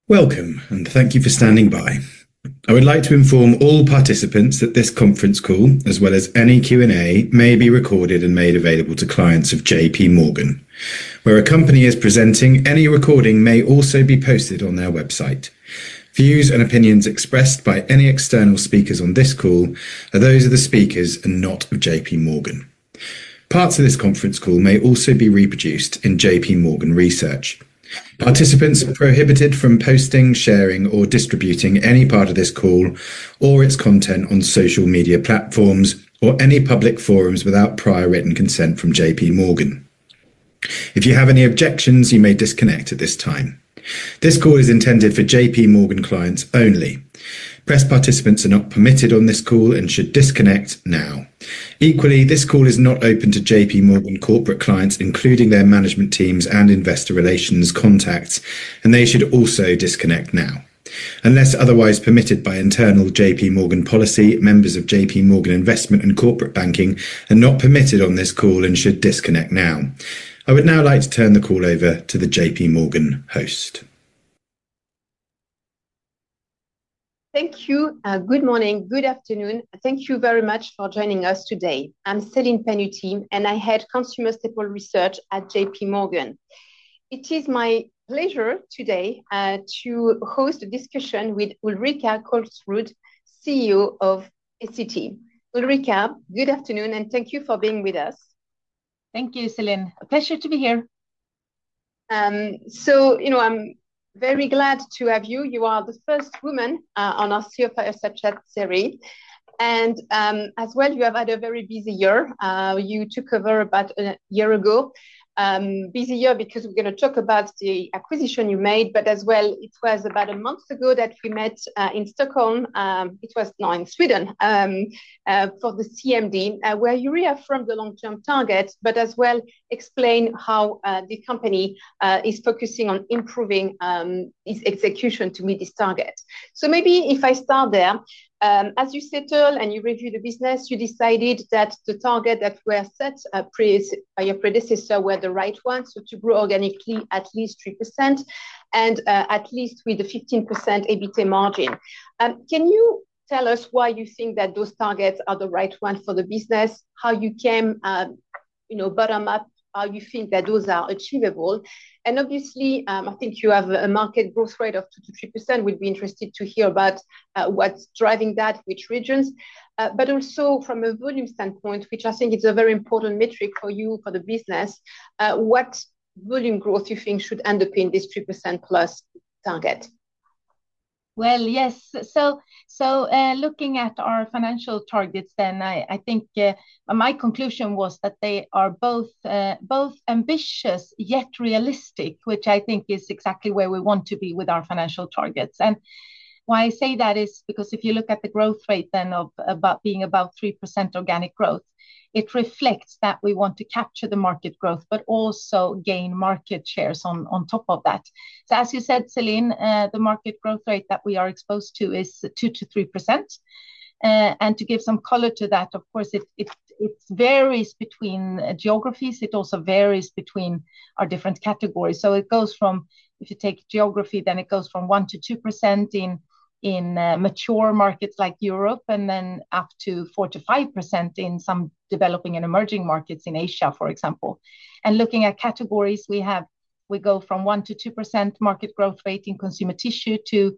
Welcome, and thank you for standing by. I would like to inform all participants that this conference call, as well as any Q&A, may be recorded and made available to clients of JP Morgan. Where a company is presenting, any recording may also be posted on their website. Views and opinions expressed by any external speakers on this call are those of the speakers and not of JP Morgan. Parts of this conference call may also be reproduced in JP Morgan research. Participants are prohibited from posting, sharing, or distributing any part of this call or its content on social media platforms or any public forums without prior written consent from JP Morgan. If you have any objections, you may disconnect at this time. This call is intended for JP Morgan clients only. Press participants are not permitted on this call and should disconnect now. Equally, this call is not open to JP Morgan corporate clients, including their management teams and investor relations contacts, and they should also disconnect now. Unless otherwise permitted by internal JP Morgan policy, members of JP Morgan Investment and Corporate Banking are not permitted on this call and should disconnect now. I would now like to turn the call over to the JP Morgan host. Thank you. Good morning, good afternoon. Thank you very much for joining us today. I'm Céline Pannuti, and I head Consumer Staple Research at JP Morgan. It is my pleasure today to host a discussion with Ulrika Kolsrud, CEO of Essity. Ulrika, good afternoon, and thank you for being with us. Thank you, Céline. A pleasure to be here. I'm very glad to have you. You are the first woman on our CEO Fireside Chat series. And as well, you have had a very busy year. You took over about a year ago. Busy year because we're going to talk about the acquisition you made, but as well, it was about a month ago that we met in Stockholm. In Sweden for the CMD, where you reaffirmed the long-term targets, but as well explain how the company is focusing on improving its execution to meet this target. So maybe if I start there, as you settle and you review the business, you decided that the target that were set by your predecessor were the right ones, so to grow organically at least 3% and at least with a 15% EBITDA margin. Can you tell us why you think that those targets are the right one for the business, how you came bottom up, how you think that those are achievable? And obviously, I think you have a market growth rate of 2 to 3%. We'd be interested to hear about what's driving that, which regions, but also from a volume standpoint, which I think is a very important metric for you, for the business, what volume growth you think should underpin this 3% plus target? Well, yes. So looking at our financial targets, then I think my conclusion was that they are both ambitious yet realistic, which I think is exactly where we want to be with our financial targets. And why I say that is because if you look at the growth rate then of being about 3% organic growth, it reflects that we want to capture the market growth, but also gain market shares on top of that. So as you said, Céline, the market growth rate that we are exposed to is 2 to 3%. And to give some color to that, of course, it varies between geographies. It also varies between our different categories. So it goes from, if you take geography, then it goes from 1 to 2% in mature markets like Europe, and then up to 4 to 5% in some developing and emerging markets in Asia, for example. And looking at categories, we go from 1 to 2% market growth rate in consumer tissue to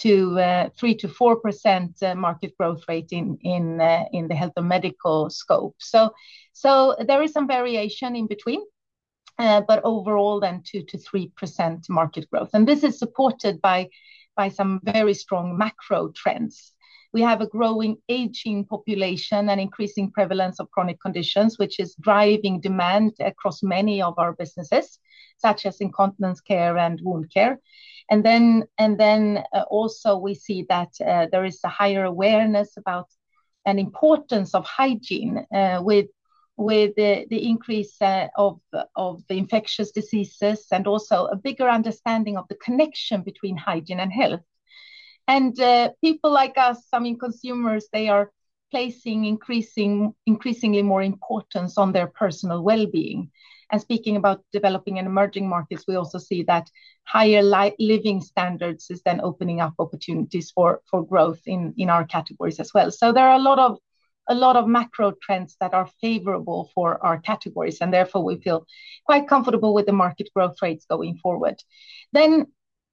3 to 4% market growth rate in the health and medical scope. So there is some variation in between, but overall then 2 to 3% market growth. And this is supported by some very strong macro trends. We have a growing aging population and increasing prevalence of chronic conditions, which is driving demand across many of our businesses, such as incontinence care and wound care. And then also we see that there is a higher awareness about an importance of hygiene with the increase of infectious diseases, and also a bigger understanding of the connection between hygiene and health. And people like us, consumers, they are placing increasingly more importance on their personal well-being. And speaking about developing and emerging markets, we also see that higher living standards is then opening up opportunities for growth in our categories as well. So there are a lot of macro trends that are favorable for our categories, and therefore we feel quite comfortable with the market growth rates going forward. Then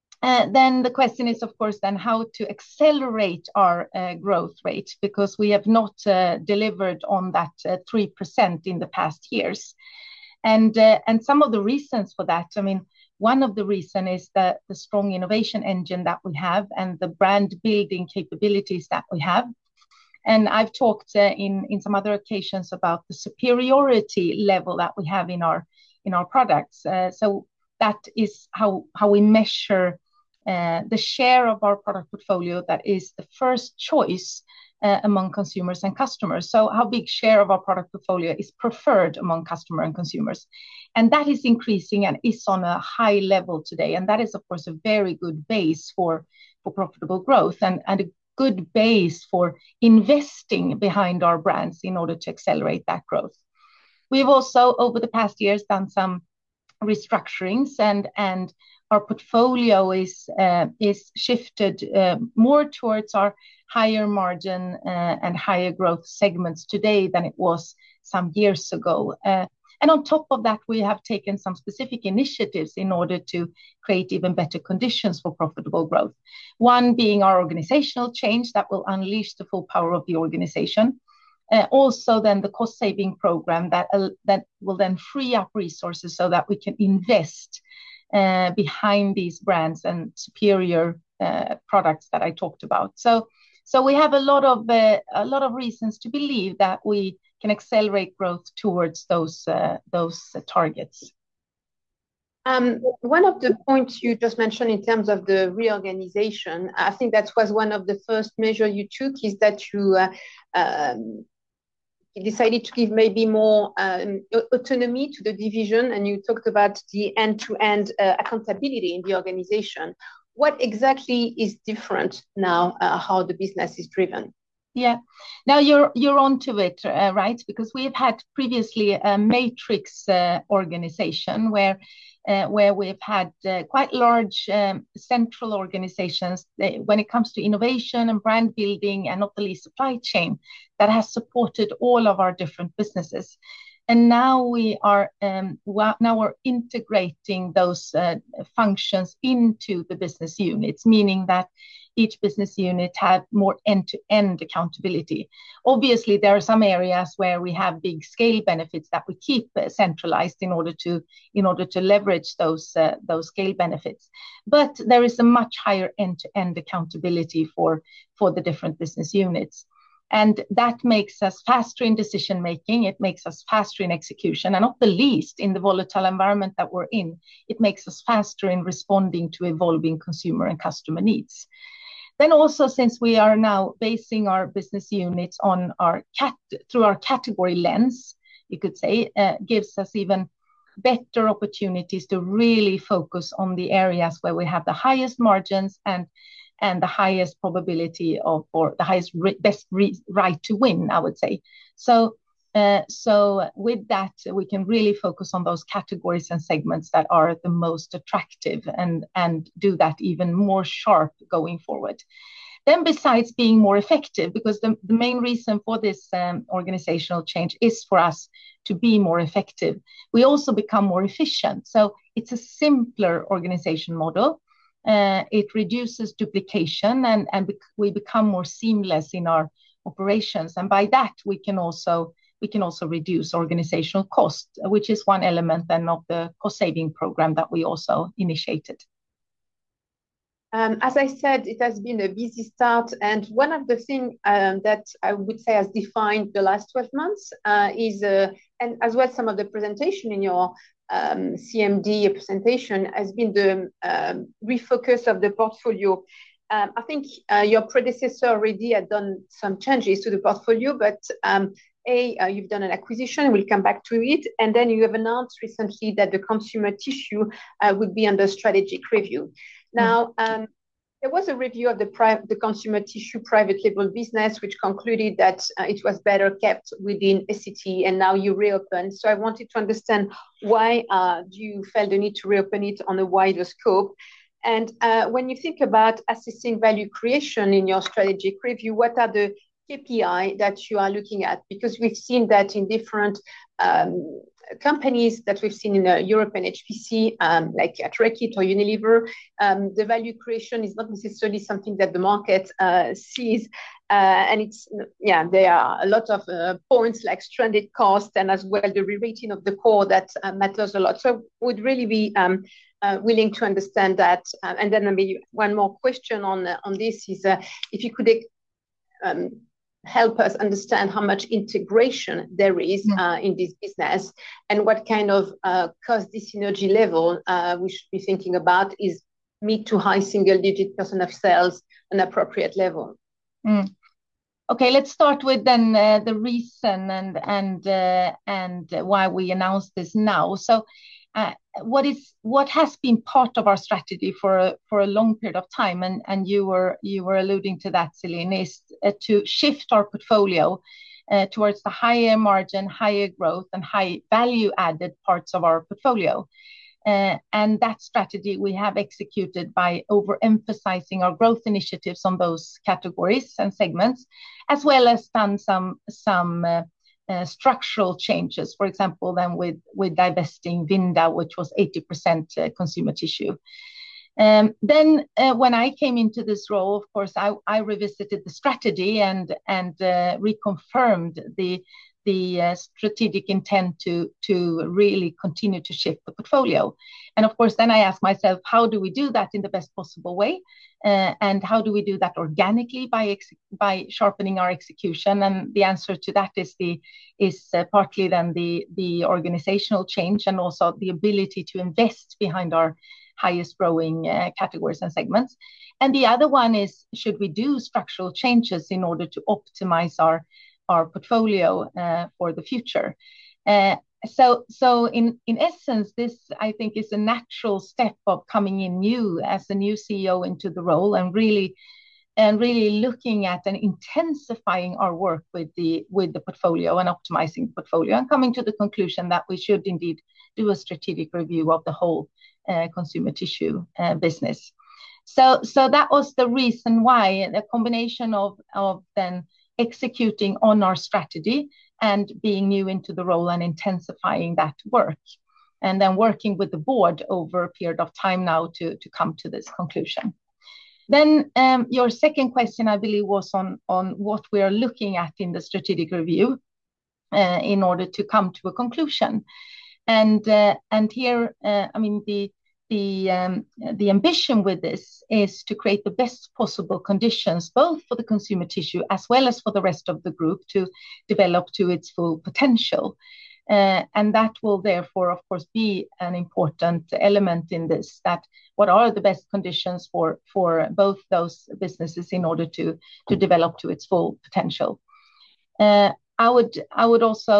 the question is, of course, then how to accelerate our growth rate, because we have not delivered on that 3% in the past years. And some of the reasons for that, I mean, one of the reasons is the strong innovation engine that we have and the brand building capabilities that we have. And I've talked in some other occasions about the superiority level that we have in our products. So that is how we measure the share of our product portfolio that is the first choice among consumers and customers. So how big share of our product portfolio is preferred among customers and consumers. And that is increasing and is on a high level today. And that is, of course, a very good base for profitable growth and a good base for investing behind our brands in order to accelerate that growth. We've also, over the past years, done some restructurings, and our portfolio is shifted more towards our higher margin and higher growth segments today than it was some years ago. And on top of that, we have taken some specific initiatives in order to create even better conditions for profitable growth. One being our organizational change that will unleash the full power of the organization. Also then the cost saving program that will then free up resources so that we can invest behind these brands and superior products that I talked about. So we have a lot of reasons to believe that we can accelerate growth towards those targets. One of the points you just mentioned in terms of the reorganization, I think that was one of the first measures you took, is that you decided to give maybe more autonomy to the division, and you talked about the end-to-end accountability in the organization. What exactly is different now, how the business is driven? Yeah, now you're onto it, right? Because we've had previously a matrix organization where we've had quite large central organizations when it comes to innovation and brand building, and not the least supply chain, that has supported all of our different businesses. And now we're integrating those functions into the business units, meaning that each business unit have more end-to-end accountability. Obviously, there are some areas where we have big scale benefits that we keep centralized in order to leverage those scale benefits. But there is a much higher end-to-end accountability for the different business units. And that makes us faster in decision making. It makes us faster in execution, and not the least in the volatile environment that we're in. It makes us faster in responding to evolving consumer and customer needs. Then also, since we are now basing our business units on through our category lens, you could say, gives us even better opportunities to really focus on the areas where we have the highest margins and the highest probability of, or the highest best right to win, I would say. So with that, we can really focus on those categories and segments that are the most attractive, and do that even more sharp going forward. Then, besides being more effective, because the main reason for this organizational change is for us to be more effective, we also become more efficient. So it's a simpler organization model. It reduces duplication, and we become more seamless in our operations. And by that, we can also reduce organizational cost, which is one element then of the cost saving program that we also initiated. As I said, it has been a busy start, and one of the things that I would say has defined the last 12 months is, and as well some of the presentation in your CMD presentation, has been the refocus of the portfolio. I think your predecessor already had done some changes to the portfolio, but you've done an acquisition, we'll come back to it, and then you have announced recently that the consumer tissue would be under strategic review. Now, There was a review of the consumer tissue private label business, which concluded that it was better kept within Essity, and now you reopen. So I wanted to understand why do you feel the need to reopen it on a wider scope? And when you think about assessing value creation in your strategic review, what are the KPI that you are looking at? Because we've seen that in different companies that we've seen in Europe and HPC, like at Reckitt or Unilever, the value creation is not necessarily something that the market sees. And it's, there are a lot of points like stranded cost and as well the re-rating of the core that matters a lot. So would really be willing to understand that. And then maybe one more question on this is if you could help us understand how much integration there is in this business and what kind of cost dis-synergy level we should be thinking about. Is mid to high single-digit % of sales an appropriate level? Okay, let's start with then the reason and why we announced this now. So what has been part of our strategy for a long period of time, and you were alluding to that, Celine, is to shift our portfolio towards the higher margin, higher growth, and high value added parts of our portfolio. And that strategy we have executed by overemphasizing our growth initiatives on those categories and segments, as well as done some structural changes, for example, then with divesting Vinda, which was 80% consumer tissue. Then when I came into this role, of course, I revisited the strategy and reconfirmed the strategic intent to really continue to shift the portfolio. And of course, then I asked myself, how do we do that in the best possible way? And how do we do that organically by sharpening our execution? And the answer to that is partly then the organizational change and also the ability to invest behind our highest growing categories and segments. And the other one is, should we do structural changes in order to optimize our portfolio for the future? So in essence, this I think is a natural step of coming in new as a new CEO into the role and really looking at and intensifying our work with the portfolio and optimizing the portfolio and coming to the conclusion that we should indeed do a strategic review of the whole consumer tissue business. So that was the reason why, the combination of then executing on our strategy and being new into the role and intensifying that work, and then working with the board over a period of time now to come to this conclusion. Then your second question, I believe, was on what we are looking at in the strategic review in order to come to a conclusion. And here, I mean, the ambition with this is to create the best possible conditions, both for the consumer tissue as well as for the rest of the group to develop to its full potential. And that will therefore, of course, be an important element in this, that what are the best conditions for both those businesses in order to develop to its full potential. I would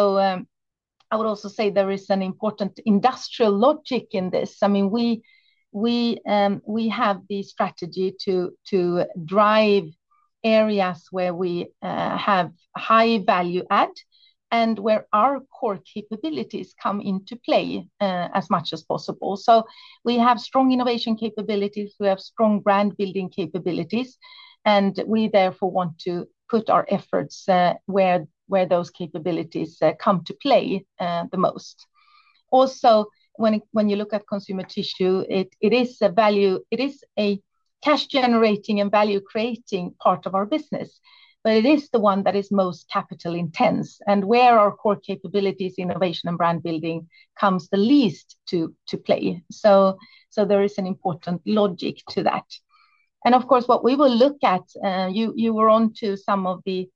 also say there is an important industrial logic in this. I mean, we have the strategy to drive areas where we have high value add and where our core capabilities come into play as much as possible. So we have strong innovation capabilities, we have strong brand building capabilities, and we therefore want to put our efforts where those capabilities come to play the most. Also, when you look at consumer tissue, it is a cash generating and value creating part of our business, but it is the one that is most capital intense and where our core capabilities, innovation and brand building comes the least to play. So there is an important logic to that. And of course, what we will look at, you were on to some of the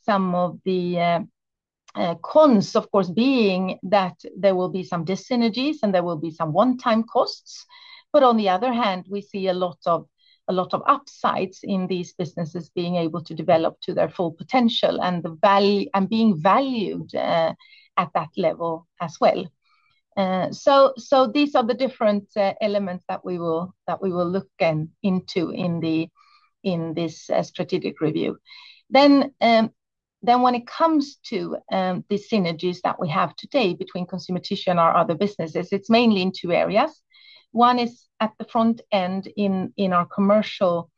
cons, of course, being that there will be some dis-synergies and there will be some one-time costs. But on the other hand, we see a lot of upsides in these businesses being able to develop to their full potential and the value and being valued at that level as well. So these are the different elements that we will look into in in this strategic review. Then when it comes to the synergies that we have today between Consumer Tissue and our other businesses, it's mainly in two areas. One is at the front end in our commercial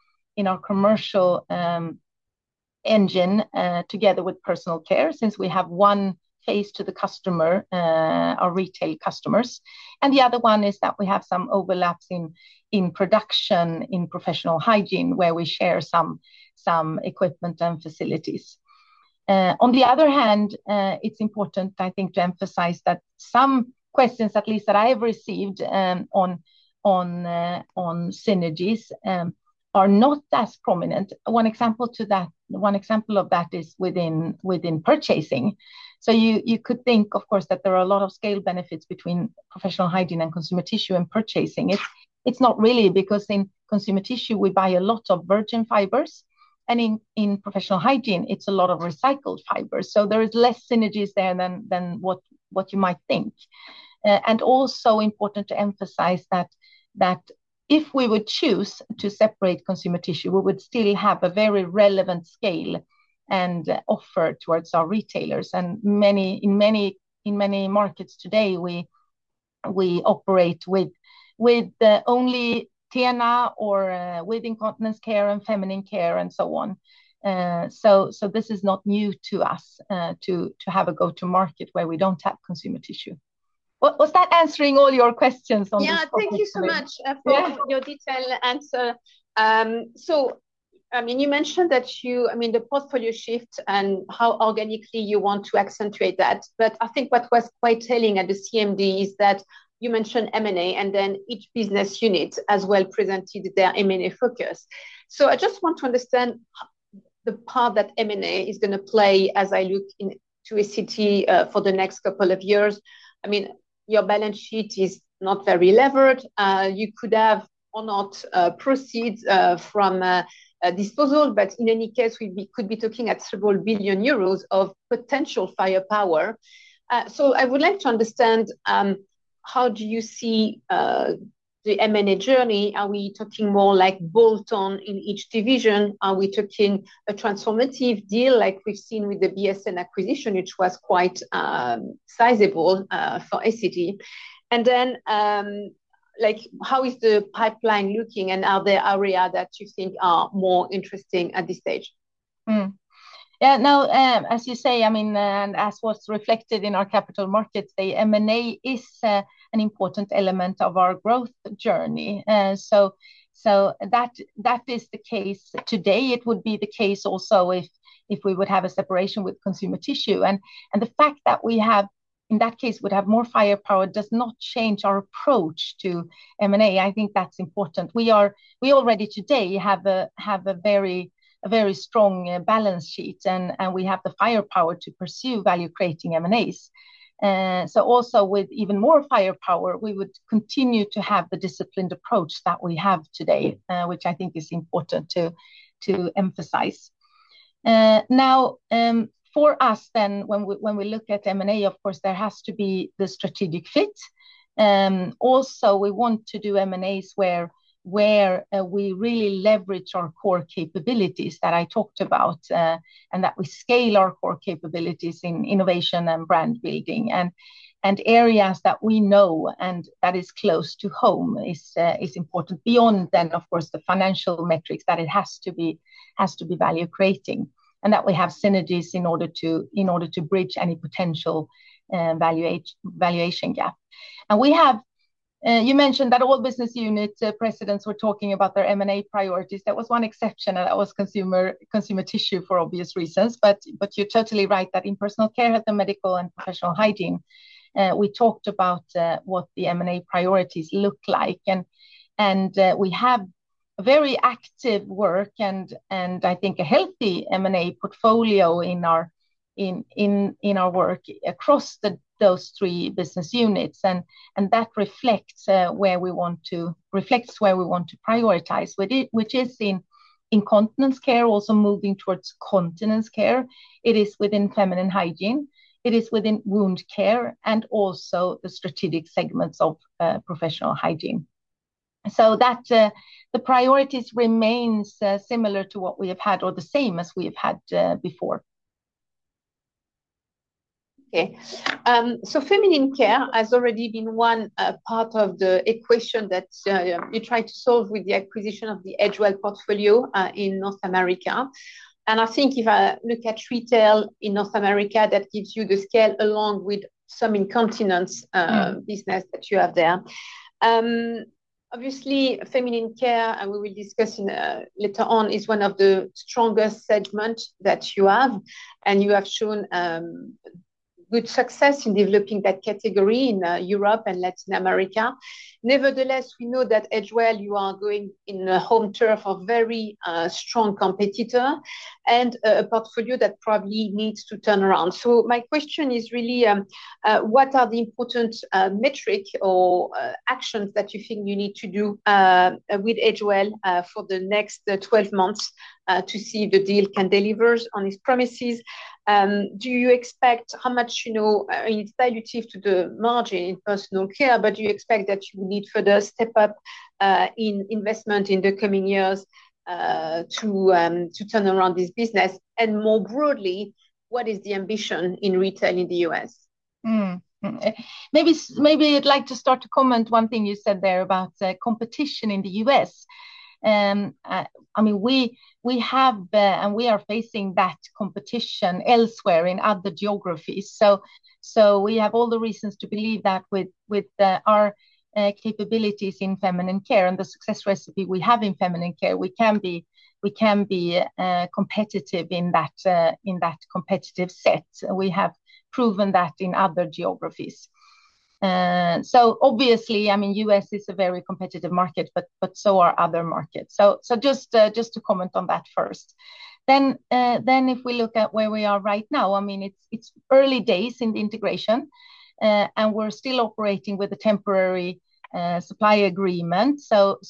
engine together with Personal Care, since we have one face to the customer, our retail customers. And the other one is that we have some overlaps in production, in Professional Hygiene, where we share some equipment and facilities. On the other hand, it's important, I think, to emphasize that some questions, at least that I have received on synergies, are not as prominent. One example of that is within purchasing. So you could think, of course, that there are a lot of scale benefits between Professional Hygiene and Consumer Tissue and purchasing. It's not really, because in Consumer Tissue we buy a lot of virgin fibers, and in Professional Hygiene it's a lot of recycled fibers. So there is less synergies there than what you might think. And also important to emphasize that if we would choose to separate Consumer Tissue, we would still have a very relevant scale and offer towards our retailers. And in many markets today, we operate with only TENA or with incontinence care and feminine care and so on. So this is not new to us to have a go-to-market where we don't have Consumer Tissue. Was that answering all your questions on this topic? Thank you so much for your detailed answer. So, I mean, you mentioned that the portfolio shift and how organically you want to accentuate that. But I think what was quite telling at the CMD is that you mentioned M&A, and then each business unit as well presented their M&A focus. So I just want to understand the part that M&A is going to play as I look into Essity for the next couple of years. I mean, your balance sheet is not very levered. You could have or not proceeds from a disposal, but in any case, we could be talking at several billion euros of potential firepower. So I would like to understand, how do you see the M&A journey? Are we talking more like bolt-on in each division? Are we talking a transformative deal like we've seen with the BSN acquisition, which was quite sizable for Essity? And then, how is the pipeline looking, and are there areas that you think are more interesting at this stage? Yeah, no, as you say, I mean, and as was reflected in our capital markets, the M&A is an important element of our growth journey. So that is the case today. It would be the case also if we would have a separation with Consumer Tissue. And the fact that we have, in that case, would have more firepower does not change our approach to M&A. I think that's important. We already today have a very strong balance sheet, and we have the firepower to pursue value creating M&As. So also with even more firepower, we would continue to have the disciplined approach that we have today, which I think is important to emphasize. Now, for us then, when we look at M&A, of course, there has to be the strategic fit. Also, we want to do M&As where we really leverage our core capabilities that I talked about, and that we scale our core capabilities in innovation and brand building, and areas that we know and that is close to home is important. Beyond then, of course, the financial metrics, that it has to be value creating, and that we have synergies in order to bridge any potential valuation gap. And we have. You mentioned that all business unit presidents were talking about their M&A priorities. There was one exception, and that was consumer tissue for obvious reasons. But you're totally right that in Personal Care, Health and Medical, and Professional Hygiene, we talked about what the M&A priorities look like, and we have a very active work and I think a healthy M&A portfolio in our work across those three business units, and that reflects where we want to prioritize with it, which is in incontinence care, also moving towards continence care. It is within feminine hygiene, it is within wound care, and also the strategic segments of Professional Hygiene. So that the priorities remains similar to what we have had, or the same as we have had before. Okay, so feminine care has already been one part of the equation that you try to solve with the acquisition of the Edgewell portfolio in North America. And I think if I look at retail in North America, that gives you the scale along with some incontinence business that you have there. Obviously, feminine care, and we will discuss later on, is one of the strongest segments that you have, and you have shown good success in developing that category in Europe and Latin America. Nevertheless, we know that Edgewell, you are going in a home turf of very strong competitor and a portfolio that probably needs to turn around. So my question is really, what are the important metric or actions that you think you need to do with Edgewell for the next 12 months to see if the deal can deliver on its promises? Do you expect how much, it's dilutive to the margin in personal care, but do you expect that you need further step up in investment in the coming years to turn around this business? And more broadly, what is the ambition in retail in the US? Maybe I'd like to start to comment one thing you said there about competition in the US. I mean, we have and we are facing that competition elsewhere in other geographies. So we have all the reasons to believe that with our capabilities in feminine care and the success recipe we have in feminine care, we can be competitive in that competitive set. We have proven that in other geographies. So obviously, I mean, US is a very competitive market, but so are other markets. So just to comment on that first. Then if we look at where we are right now, I mean, it's early days in the integration, and we're still operating with a temporary supply agreement. So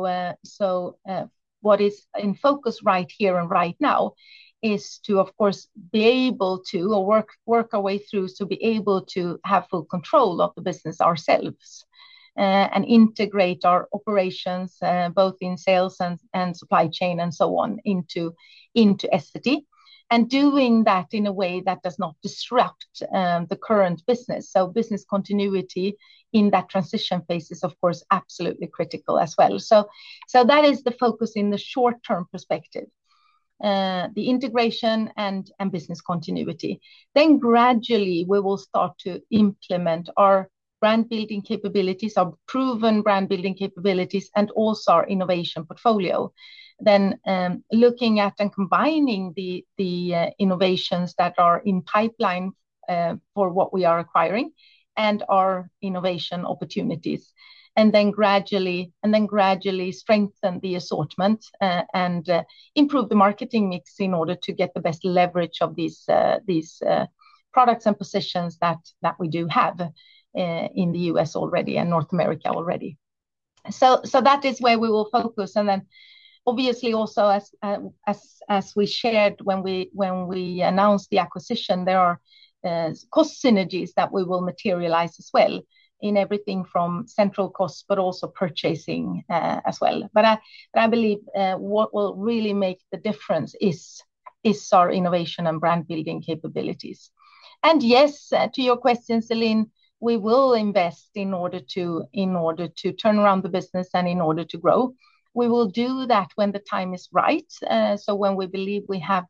what is in focus right here and right now is to, of course, be able to or work our way through to be able to have full control of the business ourselves and integrate our operations, both in sales and supply chain and so on, into Essity, and doing that in a way that does not disrupt the current business. So business continuity in that transition phase is, of course, absolutely critical as well. So that is the focus in the short-term perspective. The integration and business continuity. Then gradually we will start to implement our brand building capabilities, our proven brand building capabilities, and also our innovation portfolio. Then looking at and combining the innovations that are in pipeline for what we are acquiring and our innovation opportunities. And then gradually strengthen the assortment and improve the marketing mix in order to get the best leverage of these products and positions that we do have in the US already and North America already. So that is where we will focus. And then obviously also as we shared when we announced the acquisition, there are cost synergies that we will materialize as well, in everything from central costs, but also purchasing as well. But I believe what will really make the difference is our innovation and brand building capabilities. And yes, to your question, Celine, we will invest in order to turn around the business and in order to grow. We will do that when the time is right. So when we believe we have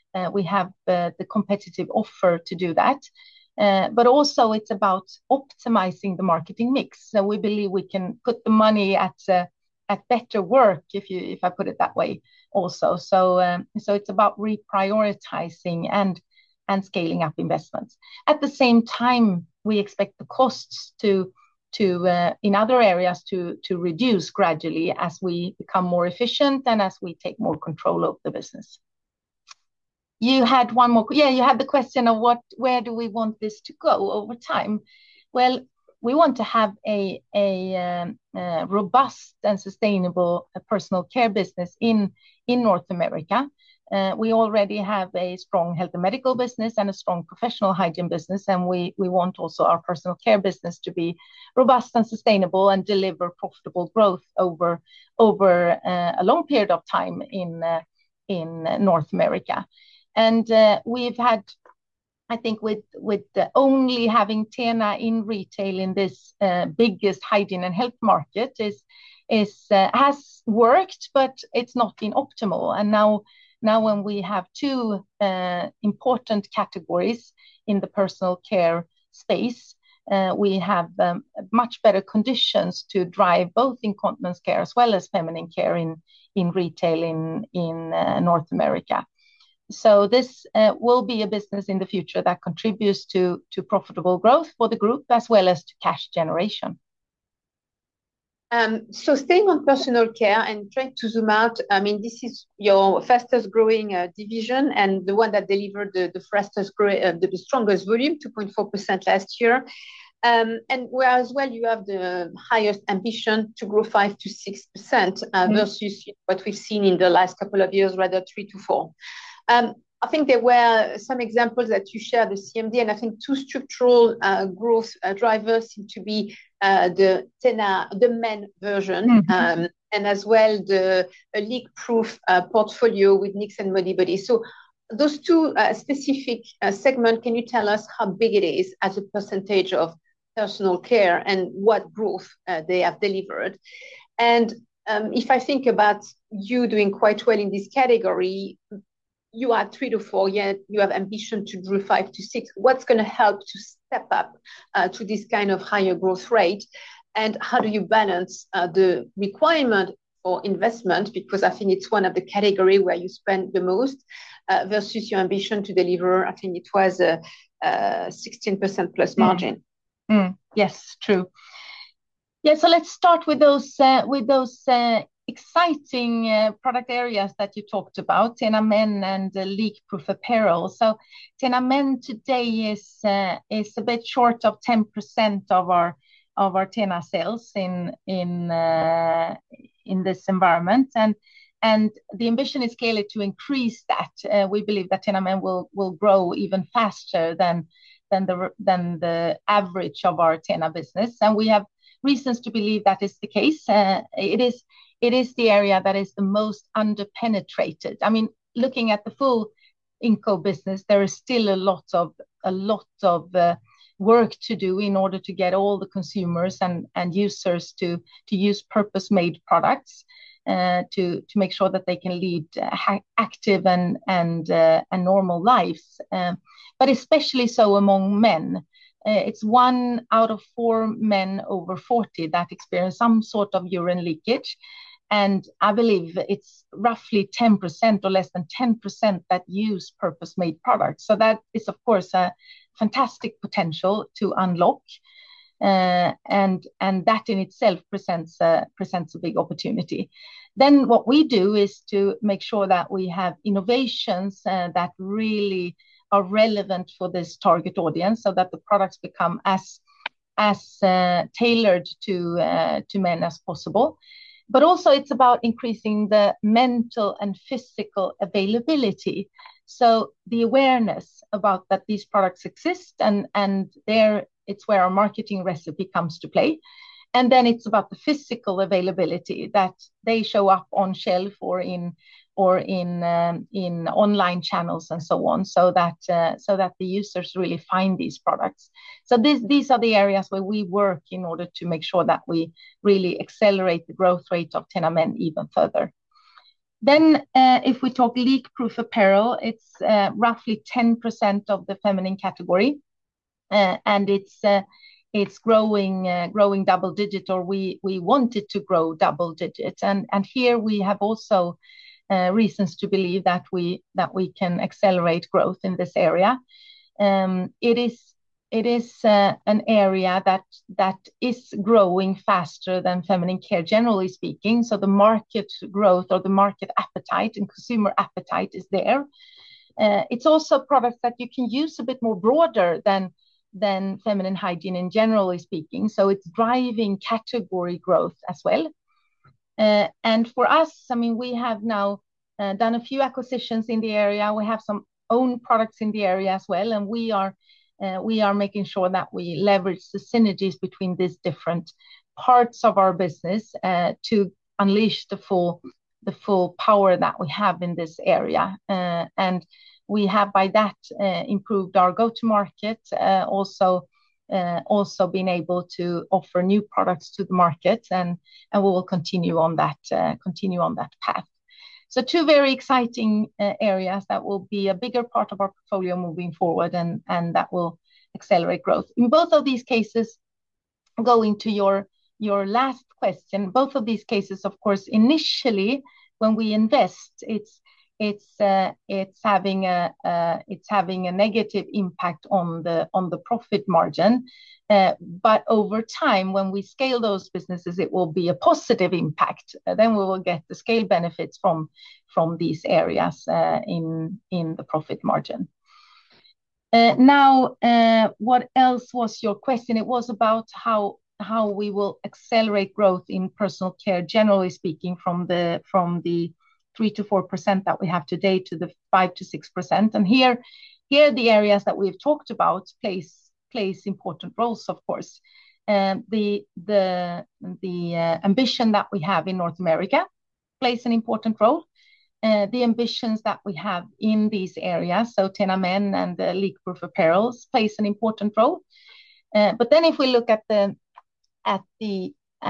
the competitive offer to do that. But also it's about optimizing the marketing mix. So we believe we can put the money at better work, if I put it that way also. So it's about reprioritizing and scaling up investments. At the same time, we expect the costs to in other areas to reduce gradually as we become more efficient and as we take more control of the business. You had one more. Yeah, you had the question of where do we want this to go over time? Well, we want to have a robust and sustainable personal care business in North America. We already have a strong health and medical business and a strong professional hygiene business, and we want also our personal care business to be robust and sustainable and deliver profitable growth over a long period of time in North America. And we've had, I think, with only having TENA in retail in this biggest hygiene and health market has worked, but it's not been optimal. And now when we have two important categories in the personal care space, we have much better conditions to drive both incontinence care as well as feminine care in retail in North America. So this will be a business in the future that contributes to profitable growth for the group as well as to cash generation. So staying on personal care and trying to zoom out, I mean, this is your fastest growing division and the one that delivered the fastest growing, the strongest volume, 2.4% last year. And where as well you have the highest ambition to grow 5 to 6% versus what we've seen in the last couple of years, rather 3 to 4. I think there were some examples that you shared the CMD, and I think two structural growth drivers seem to be the TENA, the men version, and as well the leak-proof portfolio with Knix and Modibodi. So those two specific segments, can you tell us how big it is as a percentage of personal care and what growth they have delivered? And if I think about you doing quite well in this category, you are 3 to 4, yet you have ambition to grow 5 to 6. What's going to help to step up to this kind of higher growth rate? And how do you balance the requirement for investment? Because I think it's one of the categories where you spend the most versus your ambition to deliver, I think it was a 16% plus margin. Yes, true. Yeah, so let's start with those exciting product areas that you talked about, TENA Men and leak-proof apparel. So TENA Men today is a bit short of 10% of our TENA sales in this environment, and the ambition is clearly to increase that. We believe that TENA Men will grow even faster than the average of our TENA business, and we have reasons to believe that is the case. It is the area that is the most underpenetrated. I mean, looking at the full Inco business, there is still a lot of work to do in order to get all the consumers and users to use purpose-made products, to make sure that they can lead active and normal lives, but especially so among men. It's 1 out of 4 men over 40 that experience some sort of urine leakage. And I believe it's roughly 10% or less than 10% that use purpose-made products. So that is, of course, a fantastic potential to unlock. And that in itself presents a big opportunity. Then what we do is to make sure that we have innovations that really are relevant for this target audience, so that the products become as tailored to men as possible. But also it's about increasing the mental and physical availability. So the awareness about that these products exist, and there it's where our marketing recipe comes to play. And then it's about the physical availability, that they show up on shelf or in online channels and so on, so that the users really find these products. So these are the areas where we work in order to make sure that we really accelerate the growth rate of TENA Men even further. Then if we talk leak-proof apparel, it's roughly 10% of the feminine category, and it's growing double digit, or we want it to grow double digit, and here we have also reasons to believe that we can accelerate growth in this area. It is an area that is growing faster than feminine care, generally speaking. So the market growth or the market appetite and consumer appetite is there. It's also products that you can use a bit more broader than feminine hygiene in generally speaking. So it's driving category growth as well. And for us, I mean, we have now done a few acquisitions in the area. We have some own products in the area as well, and we are making sure that we leverage the synergies between these different parts of our business to unleash the full power that we have in this area. And we have by that improved our go-to-market, also been able to offer new products to the market, and we will continue on that path. So two very exciting areas that will be a bigger part of our portfolio moving forward, and that will accelerate growth. In both of these cases, going to your last question, both of these cases, of course, initially when we invest, it's having a negative impact on the profit margin. But over time, when we scale those businesses, it will be a positive impact. Then we will get the scale benefits from these areas in the profit margin. Now, what else was your question? It was about how we will accelerate growth in personal care, generally speaking, from the 3 to 4% that we have today to the 5 to 6%. And here the areas that we've talked about plays important roles, of course. The ambition that we have in North America plays an important role. The ambitions that we have in these areas, so TENA Men and leak-proof apparels, plays an important role. But then if we look at the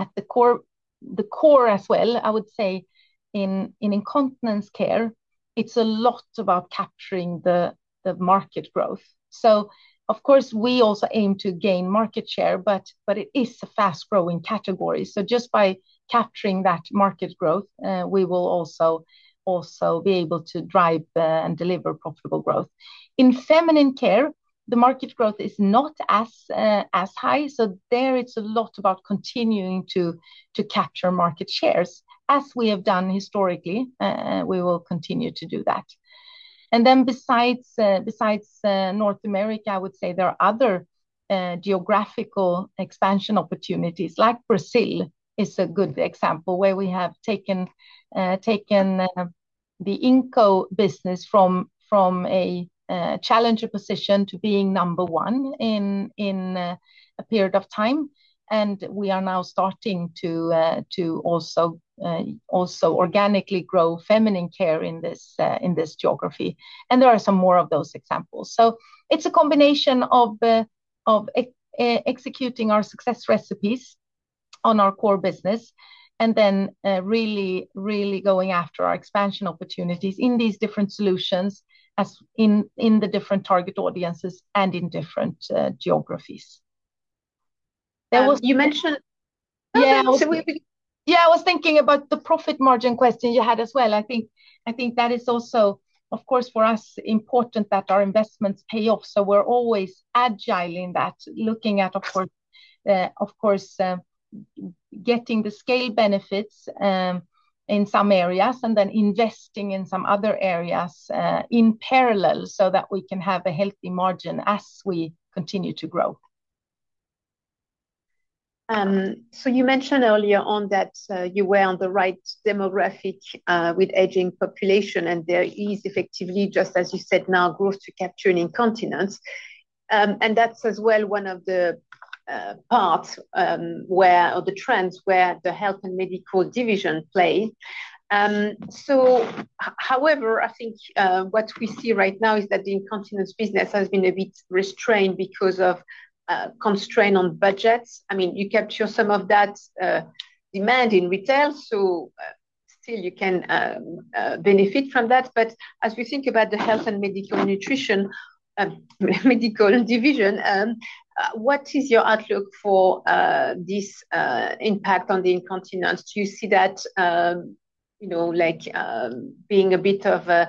core as well, I would say in incontinence care, it's a lot about capturing the market growth. So of course, we also aim to gain market share, but it is a fast-growing category. So just by capturing that market growth, we will also be able to drive and deliver profitable growth. In feminine care, the market growth is not as high. So there it's a lot about continuing to capture market shares, as we have done historically. We will continue to do that. And then besides North America, I would say there are other geographical expansion opportunities, like Brazil is a good example, where we have taken the Inco business from a challenger position to being number one in a period of time. And we are now starting to also organically grow feminine care in this geography. And there are some more of those examples. So it's a combination of executing our success recipes on our core business, and then really going after our expansion opportunities in these different solutions, as in the different target audiences and in different geographies. You mentioned, I was thinking about the profit margin question you had as well. I think that is also, of course, for us important that our investments pay off. So we're always agile in that, looking at, of course, getting the scale benefits in some areas, and then investing in some other areas in parallel, so that we can have a healthy margin as we continue to grow. So you mentioned earlier on that you were on the right demographic with aging population, and there is effectively, just as you said now, growth to capture in incontinence. And that's as well one of the parts or the trends where the health and medical division play. However, I think what we see right now is that the incontinence business has been a bit restrained because of constraint on budgets. I mean, you capture some of that demand in retail, so still you can benefit from that. But as we think about the health and medical nutrition medical division, what is your outlook for this impact on the incontinence? Do you see that being a bit of a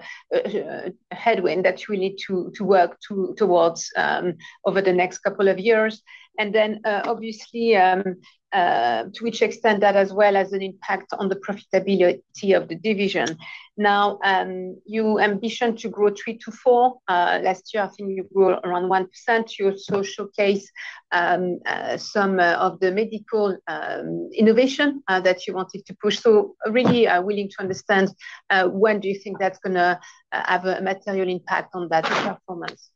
headwind that we need to work towards over the next couple of years? And then obviously to which extent that as well has an impact on the profitability of the division. Now, you ambition to grow 3 to 4. Last year, I think you grew around 1%. You also showcase some of the medical innovation that you wanted to push. So really willing to understand when do you think that's going to have a material impact on that performance?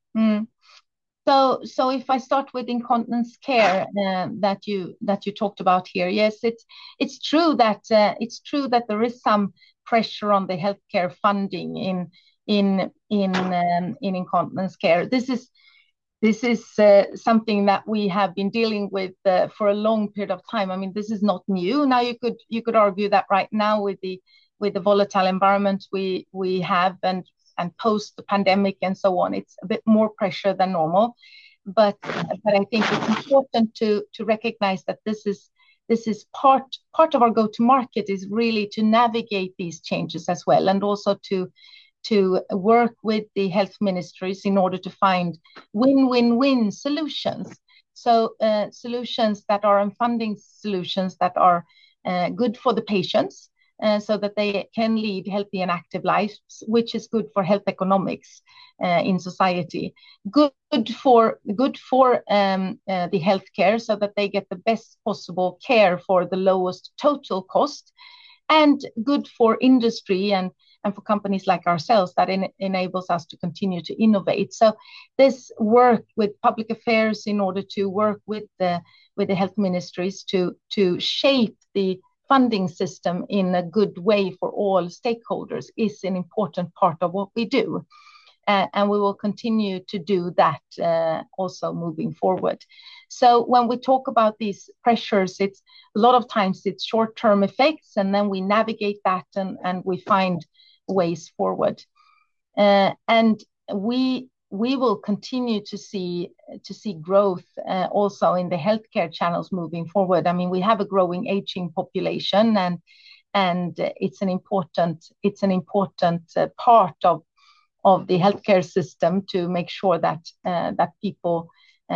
So if I start with incontinence care that you talked about here, yes, it's true that there is some pressure on the healthcare funding in incontinence care. This is something that we have been dealing with for a long period of time. I mean, this is not new. Now you could argue that right now with the volatile environment we have and post the pandemic and so on, it's a bit more pressure than normal. But I think it's important to recognize that this is part of our go-to-market is really to navigate these changes as well, and also to work with the health ministries in order to find win-win-win solutions. So solutions that are funding solutions that are good for the patients, so that they can lead healthy and active lives, which is good for health economics in society. Good for the healthcare, so that they get the best possible care for the lowest total cost, and good for industry and for companies like ourselves that enables us to continue to innovate. So this work with public affairs in order to work with the health ministries to shape the funding system in a good way for all stakeholders is an important part of what we do. And we will continue to do that also moving forward. So when we talk about these pressures, it's a lot of times it's short-term effects, and then we navigate that and we find ways forward. And we will continue to see growth also in the healthcare channels moving forward. I mean, we have a growing aging population, and it's an important part of the healthcare system to make sure that people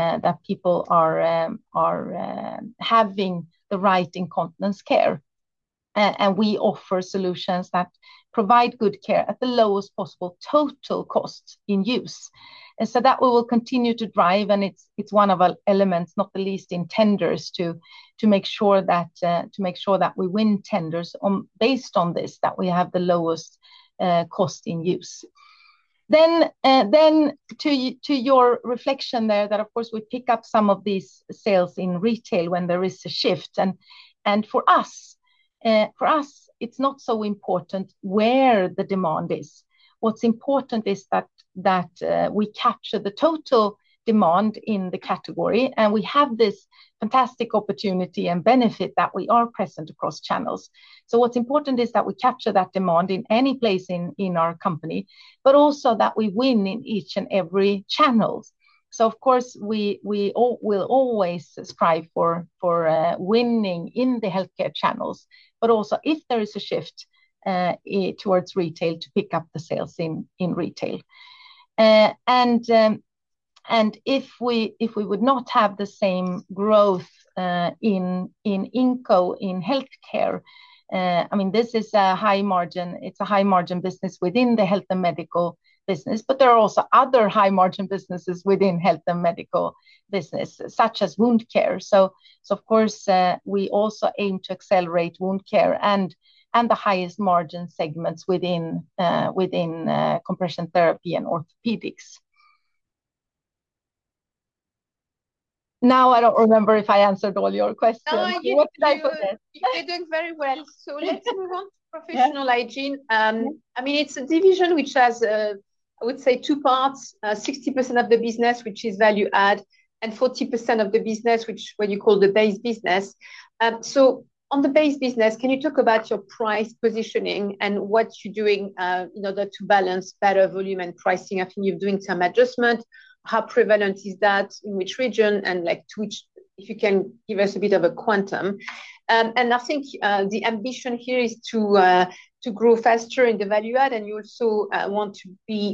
are having the right incontinence care. And we offer solutions that provide good care at the lowest possible total cost in use. And so that we will continue to drive, and it's one of our elements, not the least in tenders, to make sure that we win tenders based on this, that we have the lowest cost in use. Then to your reflection there, that of course we pick up some of these sales in retail when there is a shift, and for us, it's not so important where the demand is. What's important is that we capture the total demand in the category, and we have this fantastic opportunity and benefit that we are present across channels. So what's important is that we capture that demand in any place in our company, but also that we win in each and every channel. So of course we will always strive for winning in the healthcare channels, but also if there is a shift towards retail, to pick up the sales in retail. And if we would not have the same growth in Inco in healthcare, I mean, this is a high margin. It's a high margin business within the health and medical business, but there are also other high margin businesses within health and medical business, such as wound care. So of course we also aim to accelerate wound care and the highest margin segments within compression therapy and orthopedics. Now I don't remember if I answered all your questions. No, what did I forget? You're doing very well. So let's move on to professional hygiene. I mean, it's a division which has, I would say, two parts: 60% of the business, which is value add, and 40% of the business, which what you call the base business. So on the base business, can you talk about your price positioning and what you're doing in order to balance better volume and pricing? I think you're doing some adjustment. How prevalent is that, in which region, and like to which, if you can give us a bit of a quantum. And I think the ambition here is to grow faster in the value add, and you also want to be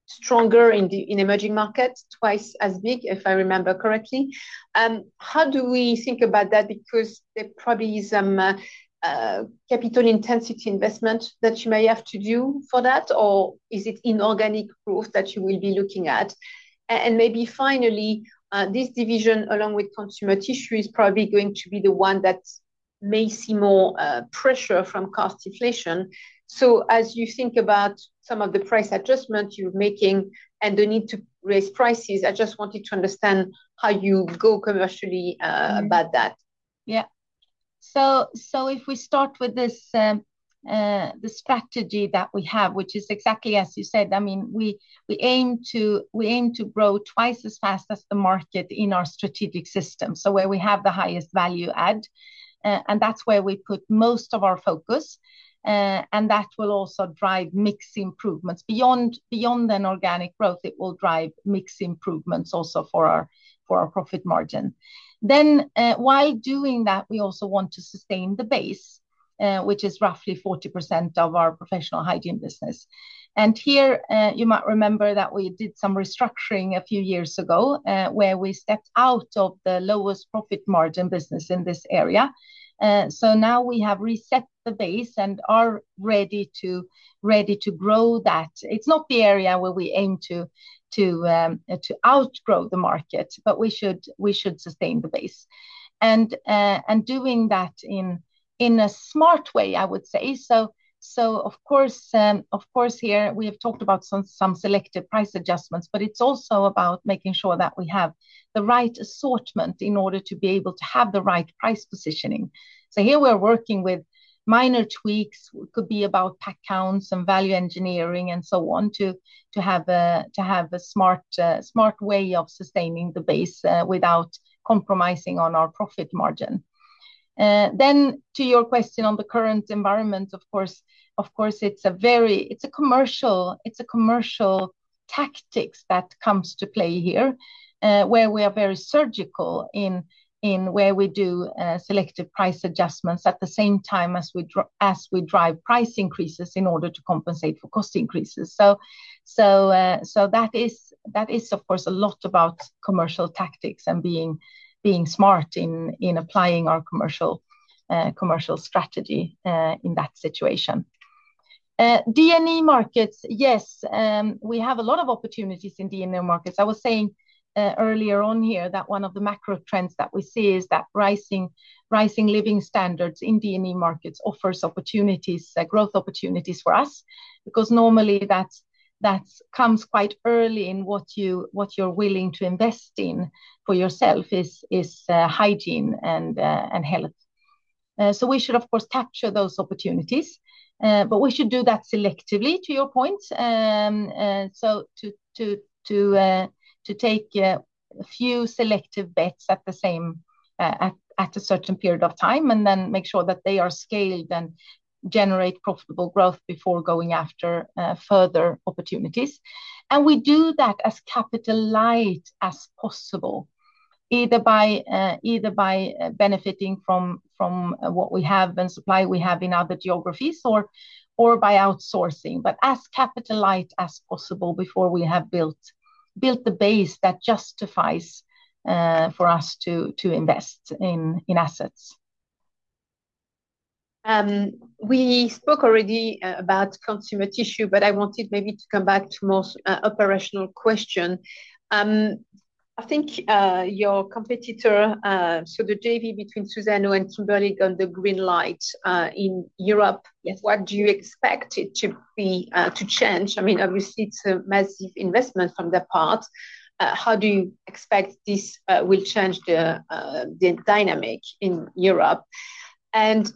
stronger in emerging markets, twice as big, if I remember correctly. How do we think about that? Because there probably is some capital intensity investment that you may have to do for that, or is it inorganic growth that you will be looking at? And maybe finally, this division, along with consumer tissue, is probably going to be the one that may see more pressure from cost inflation. So as you think about some of the price adjustments you're making and the need to raise prices, I just wanted to understand how you go commercially about that. Yeah. So if we start with this, the strategy that we have, which is exactly as you said, I mean, we aim to grow twice as fast as the market in our strategic system. So where we have the highest value add, and that's where we put most of our focus. And that will also drive mix improvements beyond an organic growth. It will drive mix improvements also for our profit margin. Then while doing that, we also want to sustain the base, which is roughly 40% of our professional hygiene business. And here you might remember that we did some restructuring a few years ago, where we stepped out of the lowest profit margin business in this area. So now we have reset the base and are ready to grow that. It's not the area where we aim to outgrow the market, but we should sustain the base, and doing that in a smart way, I would say. So of course here we have talked about some selective price adjustments, but it's also about making sure that we have the right assortment in order to be able to have the right price positioning. So here we're working with minor tweaks. It could be about pack counts and value engineering and so on to have a smart way of sustaining the base without compromising on our profit margin. Then to your question on the current environment, of course, it's a commercial tactics that comes to play here, where we are very surgical in where we do selective price adjustments at the same time as we drive price increases in order to compensate for cost increases. So that is of course a lot about commercial tactics and being smart in applying our commercial strategy in that situation. D&E markets, yes, we have a lot of opportunities in D&E markets. I was saying earlier on here that one of the macro trends that we see is that rising living standards in D&E markets offers opportunities, growth opportunities for us, because normally that comes quite early in what you're willing to invest in for yourself is hygiene and health. So we should of course capture those opportunities, but we should do that selectively. To your point, so to take a few selective bets at the same at a certain period of time, and then make sure that they are scaled and generate profitable growth before going after further opportunities. And we do that as capital light as possible, either by benefiting from what we have and supply we have in other geographies, or by outsourcing, but as capital light as possible before we have built the base that justifies for us to invest in assets. We spoke already about consumer tissue, but I wanted maybe to come back to more operational question. I think your competitor, so the JV between Suzano and Kimberly, got the green light in Europe. Yes. What do you expect it to be to change? I mean, obviously it's a massive investment from their part. How do you expect this will change the dynamic in Europe? And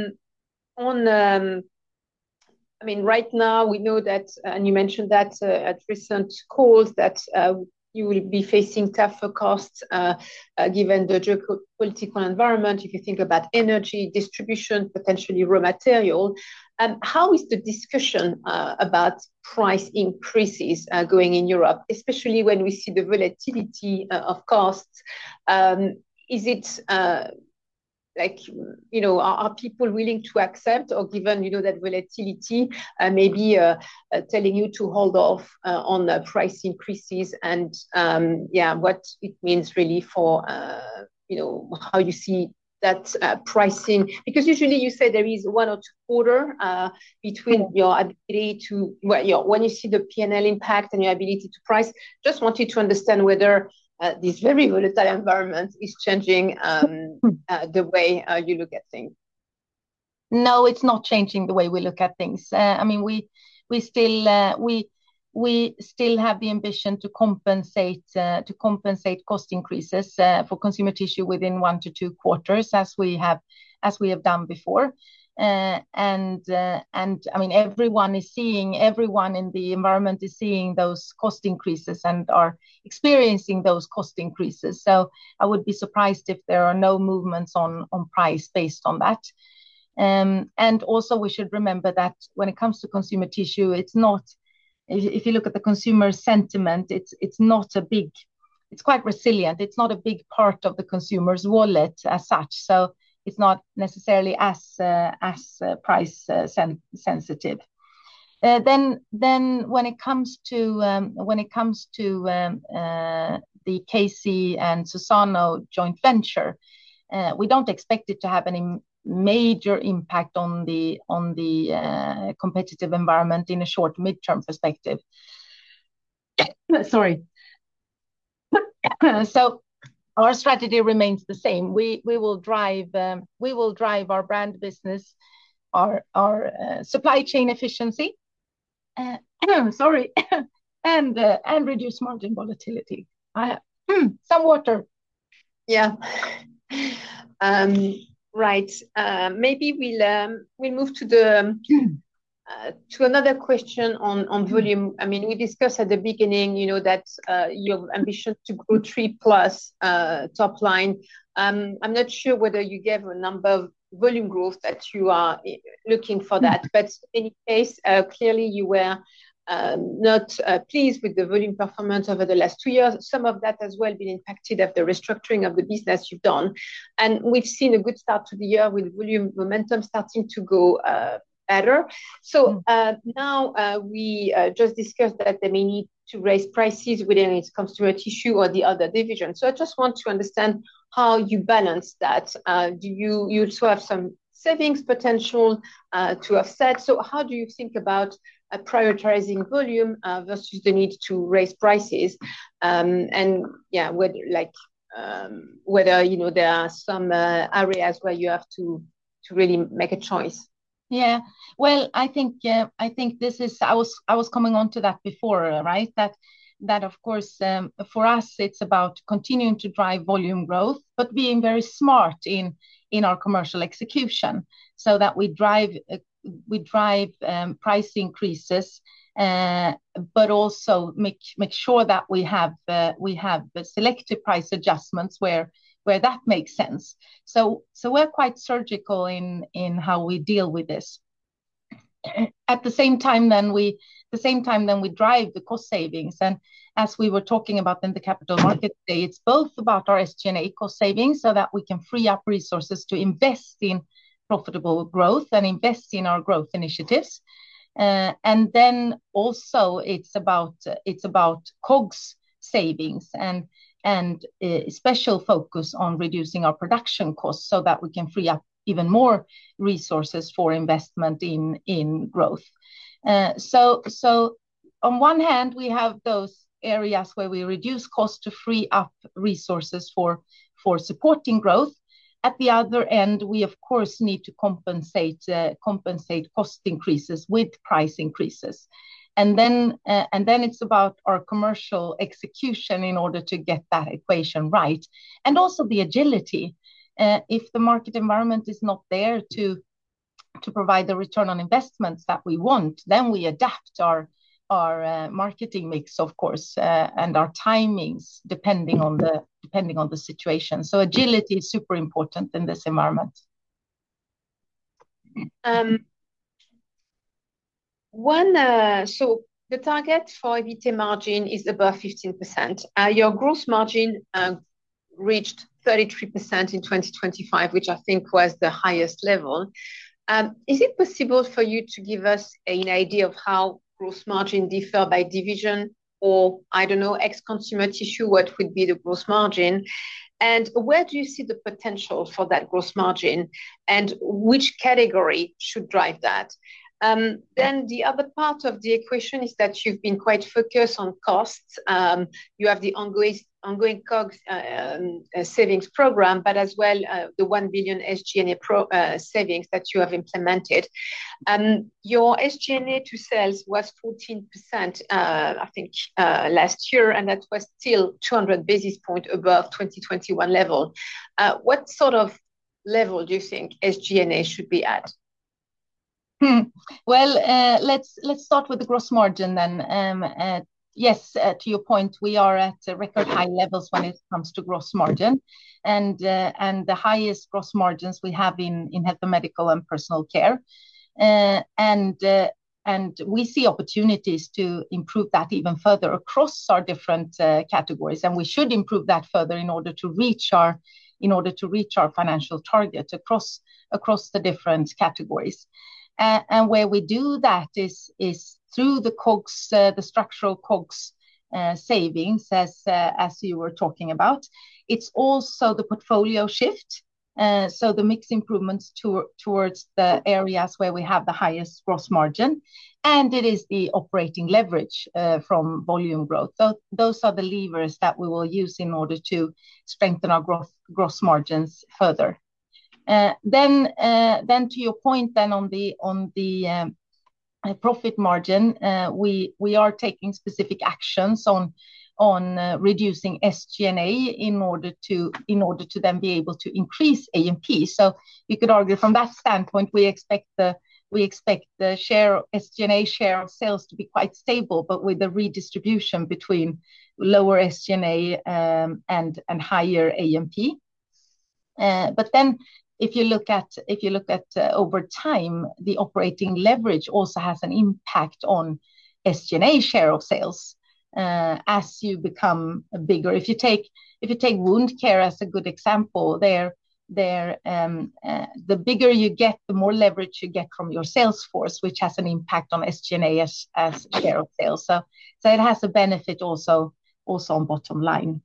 I mean, right now we know that, and you mentioned that at recent calls, that you will be facing tougher costs given the geopolitical environment. If you think about energy, distribution, potentially raw material, how is the discussion about price increases going in Europe, especially when we see the volatility of costs? Is it like, are people willing to accept, or given, that volatility, maybe telling you to hold off on the price increases, and what it means really for, how you see that pricing, because usually you say there is 1 or 2 quarter between your ability to, when you see the P&L impact and your ability to price. Just wanted to understand whether this very volatile environment is changing the way you look at things. No, it's not changing the way we look at things. I mean, we still have the ambition to compensate cost increases for Consumer Tissue within 1 to 2 quarters, as we have done before. And I mean, everyone in the environment is seeing those cost increases and are experiencing those cost increases. So I would be surprised if there are no movements on price based on that. And also we should remember that when it comes to Consumer Tissue, it's not, if you look at the consumer sentiment, it's quite resilient. It's not a big part of the consumer's wallet as such. So it's not necessarily as price sensitive. Then when it comes to the KC and Suzano joint venture, we don't expect it to have any major impact on the competitive environment in a short midterm perspective. Sorry. So our strategy remains the same. We will drive our brand business, our supply chain efficiency, sorry, and reduce margin volatility. Some water. Yeah. Right. Maybe we'll move to another question on volume. I mean, we discussed at the beginning, that your ambition to grow 3+ top line. I'm not sure whether you gave a number of volume growth that you are looking for that, but in any case, clearly you were not pleased with the volume performance over the last 2 years. Some of that has well been impacted of the restructuring of the business you've done. And we've seen a good start to the year with volume momentum starting to go better. So now we just discussed that they may need to raise prices within its Consumer Tissue or the other division. So I just want to understand how you balance that. Do you also have some savings potential to offset? So how do you think about prioritizing volume versus the need to raise prices? And yeah, whether there are some areas where you have to really make a choice. Yeah, well, I think this is, I was coming on to that before, right? That of course, for us, it's about continuing to drive volume growth, but being very smart in our commercial execution, so that we drive price increases, but also make sure that we have the selective price adjustments where that makes sense. So we're quite surgical in how we deal with this. At the same time, then we drive the cost savings. And as we were talking about in the Capital Markets Day, it's both about our SG&A cost savings, so that we can free up resources to invest in profitable growth and invest in our growth initiatives. And then also it's about COGS savings and special focus on reducing our production costs, so that we can free up even more resources for investment in growth. So on one hand, we have those areas where we reduce costs to free up resources for supporting growth. At the other end, we of course need to compensate cost increases with price increases. And then it's about our commercial execution in order to get that equation right. And also the agility. If the market environment is not there to provide the return on investments that we want, then we adapt our marketing mix, of course, and our timings depending on the situation. So agility is super important in this environment. So the target for EBITDA margin is above 15%. Your gross margin reached 33% in 2025, which I think was the highest level. Is it possible for you to give us an idea of how gross margin differ by division, or I don't know, ex consumer tissue, what would be the gross margin? And where do you see the potential for that gross margin, and which category should drive that? Then the other part of the equation is that you've been quite focused on costs. You have the ongoing COGS savings program, but as well the 1 billion SG&A savings that you have implemented. Your SG&A to sales was 14%, I think, last year, and that was still 200 basis points above 2021 level. What sort of level do you think SG&A should be at? Well, let's start with the gross margin then. Yes, to your point, we are at record high levels when it comes to gross margin, and the highest gross margins we have in Health and Medical and Personal Care. And we see opportunities to improve that even further across our different categories, and we should improve that further in order to reach our financial target across the different categories. And where we do that is through the COGS, the structural COGS savings, as you were talking about. It's also the portfolio shift, so the mix improvements towards the areas where we have the highest gross margin, and it is the operating leverage from volume growth. So those are the levers that we will use in order to strengthen our gross margins further. Then to your point then on the profit margin, we are taking specific actions on reducing SG&A in order to then be able to increase A&P. So you could argue from that standpoint, we expect the SG&A share of sales to be quite stable, but with the redistribution between lower SG&A and higher A&P. But then if you look at over time, the operating leverage also has an impact on SG&A share of sales as you become bigger. If you take wound care as a good example, the bigger you get, the more leverage you get from your sales force, which has an impact on SG&A as share of sales. So it has a benefit also on bottom line.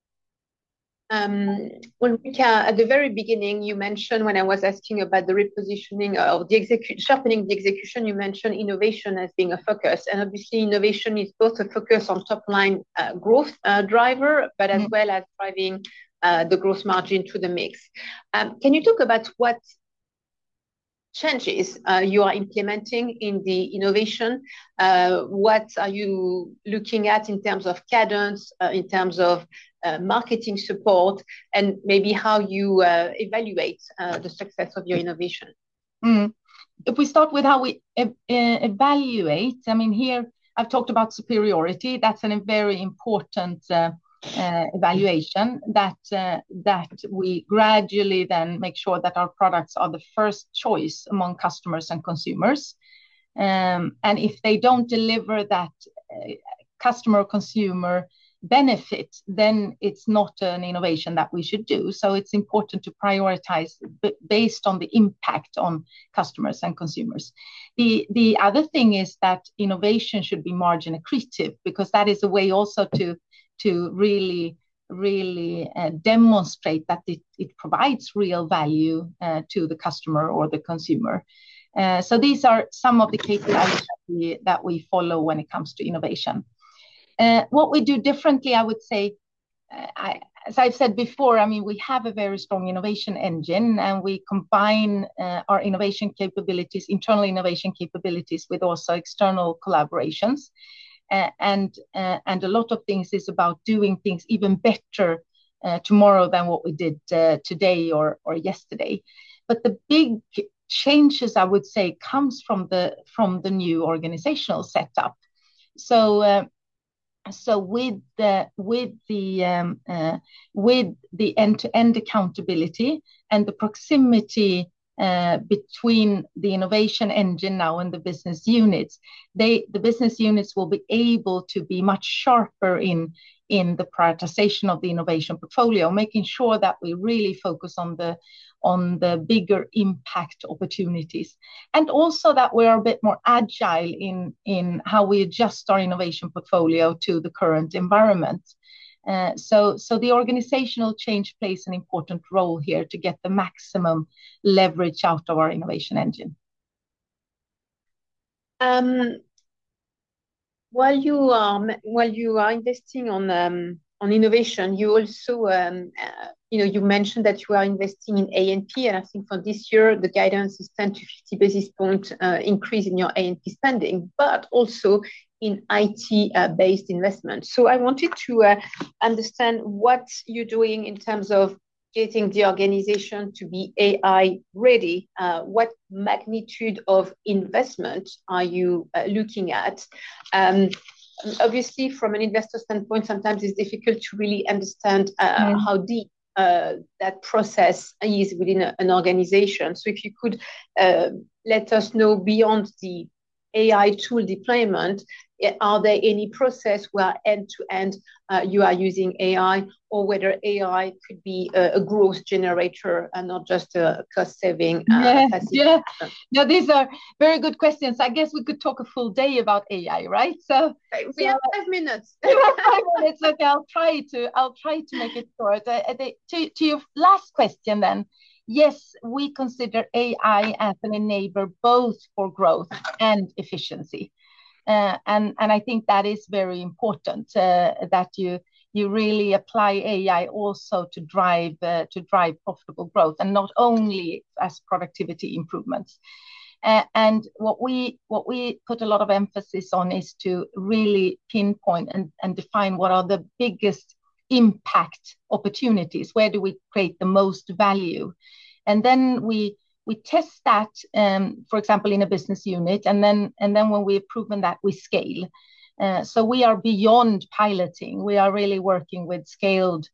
Ulrika, at the very beginning, you mentioned when I was asking about the repositioning of sharpening the execution, you mentioned innovation as being a focus. And obviously, innovation is both a focus on top line growth driver, but as well as driving the gross margin to the mix. Can you talk about what changes you are implementing in the innovation? What are you looking at in terms of cadence, in terms of marketing support, and maybe how you evaluate the success of your innovation? If we start with how we evaluate, I mean, here I've talked about superiority. That's a very important evaluation that we gradually then make sure that our products are the first choice among customers and consumers. And if they don't deliver that customer or consumer benefit, then it's not an innovation that we should do. So it's important to prioritize based on the impact on customers and consumers. The other thing is that innovation should be margin accretive, because that is a way also to really demonstrate that it provides real value to the customer or the consumer. So these are some of the KPIs that we follow when it comes to innovation. What we do differently, I would say, as I've said before, I mean, we have a very strong innovation engine, and we combine our innovation capabilities, internal innovation capabilities, with also external collaborations. And a lot of things is about doing things even better tomorrow than what we did today or yesterday. But the big changes, I would say, comes from the new organizational setup. So with the end-to-end accountability and the proximity between the innovation engine now and the business units, the business units will be able to be much sharper in the prioritization of the innovation portfolio, making sure that we really focus on the bigger impact opportunities, and also that we are a bit more agile in how we adjust our innovation portfolio to the current environment. So the organizational change plays an important role here to get the maximum leverage out of our innovation engine. While you are investing on innovation, you also you mentioned that you are investing in A&P, and I think for this year the guidance is 10 to 50 basis point increase in your A&P spending, but also in IT based investment. So I wanted to understand what you're doing in terms of getting the organization to be AI ready. What magnitude of investment are you looking at? Obviously, from an investor standpoint, sometimes it's difficult to really understand how deep that process is within an organization. So if you could let us know, beyond the AI tool deployment, are there any process where end to end you are using AI, or whether AI could be a growth generator and not just a cost saving? Yeah. No, these are very good questions. I guess we could talk a full day about AI, right? So we have 5 minutes. We have 5 minutes. Okay, I'll try to make it short. To your last question, then, yes, we consider AI as an enabler both for growth and efficiency. And I think that is very important, that you really apply AI also to drive profitable growth, and not only as productivity improvements. And what we put a lot of emphasis on is to really pinpoint and define what are the biggest impact opportunities, where do we create the most value, and then we test that, for example, in a business unit, and then when we've proven that, we scale. So we are beyond piloting. We are really working with scaled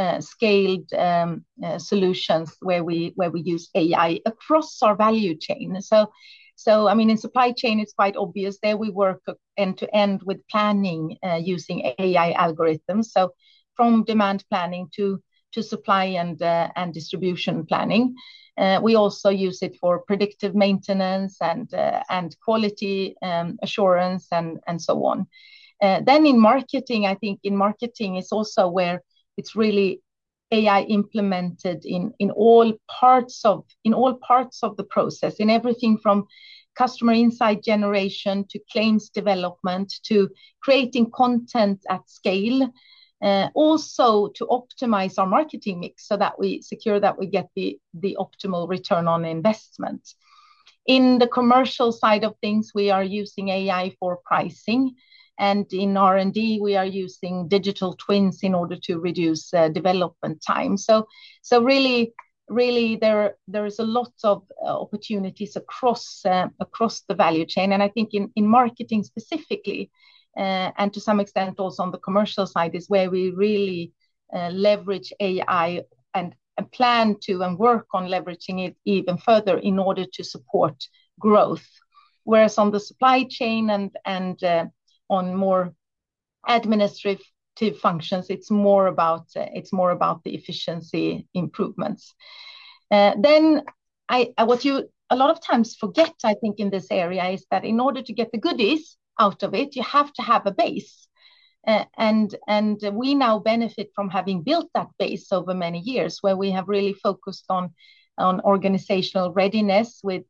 solutions where we use AI across our value chain. So I mean, in supply chain, it's quite obvious. There we work end to end with planning using AI algorithms. So from demand planning to supply and distribution planning. We also use it for predictive maintenance and quality assurance and so on. Then in marketing, I think in marketing is also where it's really AI implemented in all parts of the process, in everything from customer insight generation to claims development to creating content at scale. Also to optimize our marketing mix so that we secure that we get the optimal return on investment. In the commercial side of things, we are using AI for pricing, and in R&D we are using digital twins in order to reduce development time. So really there is a lot of opportunities across the value chain, and I think in marketing specifically, and to some extent also on the commercial side, is where we really leverage AI and plan to and work on leveraging it even further in order to support growth. Whereas on the supply chain and on more administrative functions, it's more about the efficiency improvements. Then what you a lot of times forget, I think, in this area is that in order to get the goodies out of it, you have to have a base. And we now benefit from having built that base over many years, where we have really focused on organizational readiness with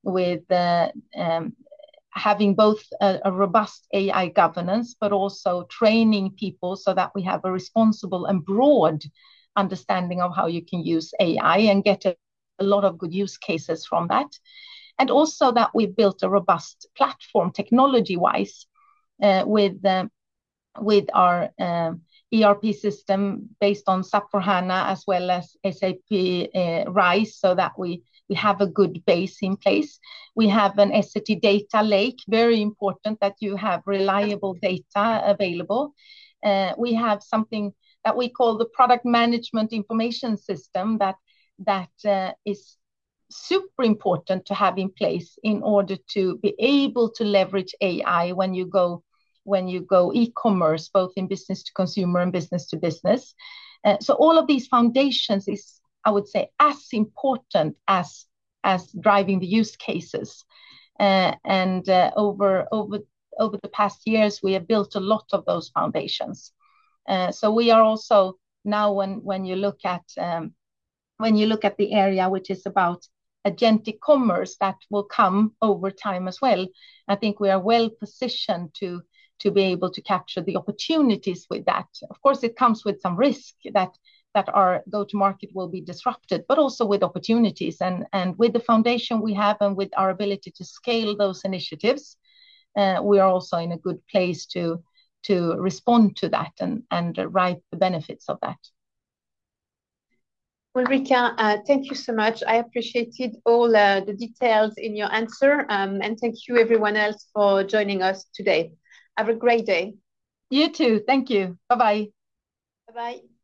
having both a robust AI governance, but also training people so that we have a responsible and broad understanding of how you can use AI and get a lot of good use cases from that. And also that we've built a robust platform technology-wise with our ERP system based on SAP S/4HANA as well as SAP RISE, so that we have a good base in place. We have an Essity data lake, very important that you have reliable data available. We have something that we call the product management information system that is super important to have in place in order to be able to leverage AI when you go e-commerce, both in business to consumer and business to business. So all of these foundations is, I would say, as important as driving the use cases. And over the past years, we have built a lot of those foundations. So we are also now, when you look at the area which is about agentic commerce, that will come over time as well. I think we are well positioned to be able to capture the opportunities with that. Of course, it comes with some risk that our go-to-market will be disrupted, but also with opportunities. And with the foundation we have and with our ability to scale those initiatives, we are also in a good place to respond to that and reap the benefits of that. Ulrika, thank you so much. I appreciated all the details in your answer. And thank you everyone else for joining us today. Have a great day. You too. Thank you. Bye-bye. Bye-bye.